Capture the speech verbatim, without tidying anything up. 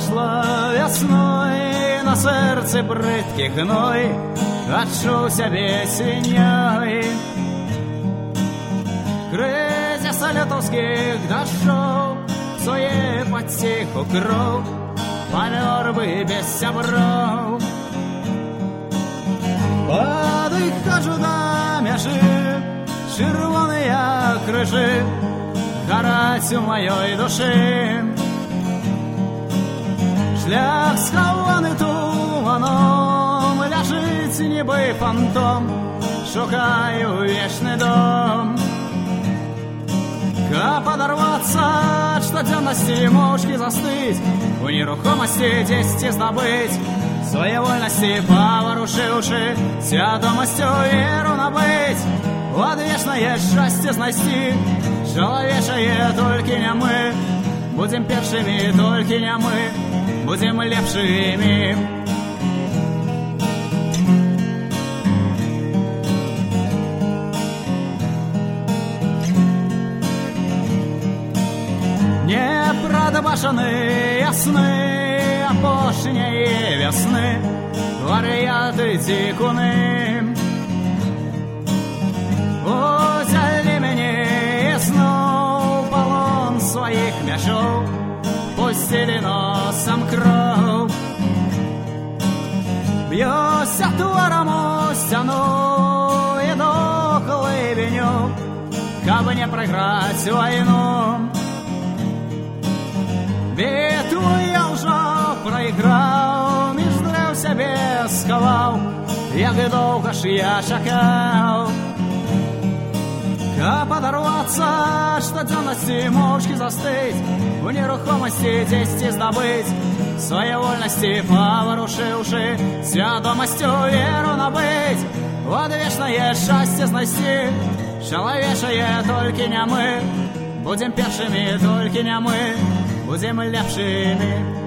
прийшла весною, на серці бридкий гной, отчув себе свиньей. Кризиса лютовских дождей, псує потиху кров, помер бы без сябров. Под их кажуда межи, червоные крыжи, горать у моей души. Шлях схований туманом, ляжить ніби фантом, шукаю вічний дом. Как подорваться от штоденности, мушки застыть, у нерухомости десять сдобыть, своей вольности поворушивши, святомостью веру набыть. Вот вечное счастье знайти, человечее только не мы, будем першими только не мы, будем лепшими. Непродбашенные сны, опошнее весны, варіяти тікуни. Узяли мені знов полон своїх м'яшов, пустили носом кров. Б'юся твором у стіну, іду глибиню, кабы не програть войну. Битву я уже проиграл, між древ себе сховав, як довго ж я чекав. Как подорваться от штоденности, мовчки застыть, у нерухомости десять сдобыть, своей вольности поворушивши, святомостью веру набыть. Вот вечное счастье знайти, человечее только не мы, будем першими только не мы, будем лепшими.